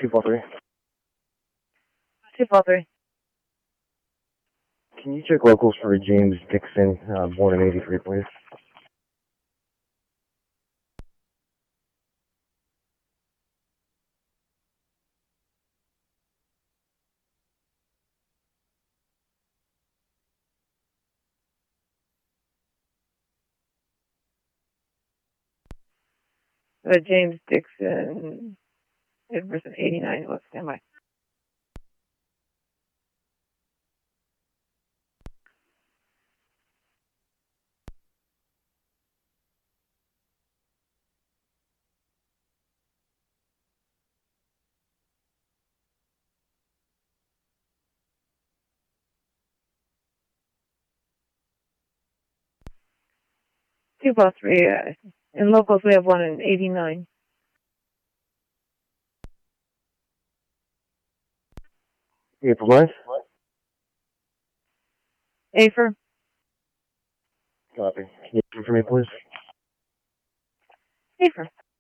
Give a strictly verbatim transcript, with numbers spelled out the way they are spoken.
two four three. two four three. Can you check locals for James Dixon, uh, born in eighty-three, please? Uh, James Dixon, person eighty-nine, what's standby? two four three, uh, in locals we have one in eighty-nine. Yeah, provide. Afer. Copy. Can you for me, please? Afer.